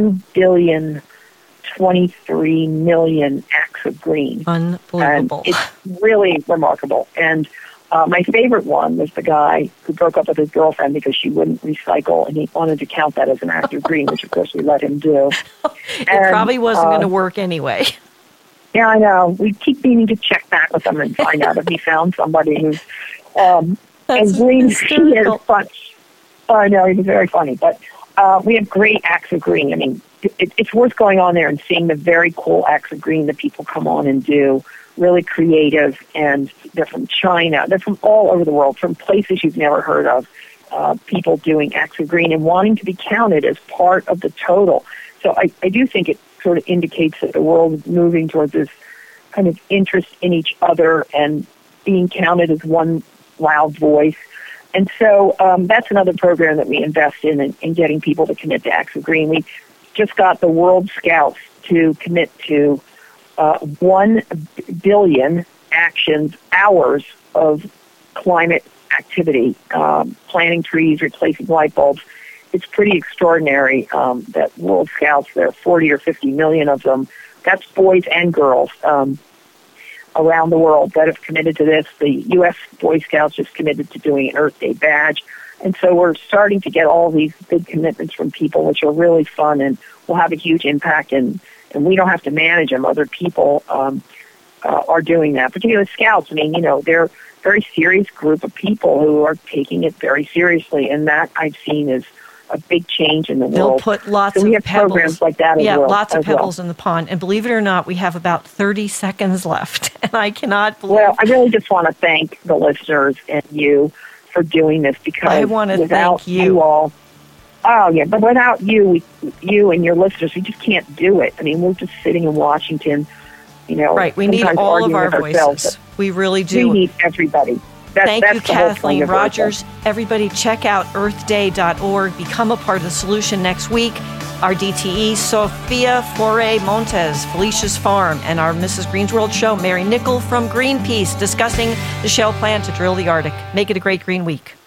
S3: 2,023 million acts of green.
S2: Unbelievable.
S3: And it's really remarkable. And my favorite one was the guy who broke up with his girlfriend because she wouldn't recycle, and he wanted to count that as an act of green, which of course we let him do.
S2: It probably wasn't going to work anyway.
S3: Yeah, I know. We keep meaning to check back with him and find out if he found somebody who's and green. He is fun. I know, he was very funny. But we have great acts of green. I mean, it's worth going on there and seeing the very cool acts of green that people come on and do. Really creative, and they're from China. They're from all over the world, from places you've never heard of. People doing acts of green and wanting to be counted as part of the total. So I do think it sort of indicates that the world is moving towards this kind of interest in each other and being counted as one loud voice. And so that's another program that we invest in getting people to commit to acts of green. We just got the World Scouts to commit to 1 billion hours of climate activity, planting trees, replacing light bulbs. It's pretty extraordinary that World Scouts, there are 40 or 50 million of them. That's boys and girls around the world that have committed to this. The U.S. Boy Scouts just committed to doing an Earth Day badge. And so we're starting to get all these big commitments from people, which are really fun and will have a huge impact. And we don't have to manage them. Other people are doing that. Particularly Scouts. I mean, they're a very serious group of people who are taking it very seriously. And that I've seen is a big change in the world.
S2: They'll put lots of pebbles.
S3: Programs like that as well.
S2: Yeah, lots of pebbles in the pond. And believe it or not, we have about 30 seconds left. And I cannot believe...
S3: Well, I really just want to thank the listeners and you for doing this, because
S2: I want to
S3: without
S2: thank you
S3: all. Oh, yeah, but without you and your listeners, we just can't do it. I mean, we're just sitting in Washington,
S2: Right, we need all of our voices. We really do.
S3: We need everybody.
S2: Thank you,
S3: that's the whole point
S2: Kathleen
S3: of
S2: Rogers. Everybody check out earthday.org. Become a part of the solution next week. Our DTE, Sophia Foray Montes, Felicia's Farm, and our Mrs. Green's World show, Mary Nickel from Greenpeace, discussing the Shell plan to drill the Arctic. Make it a great green week.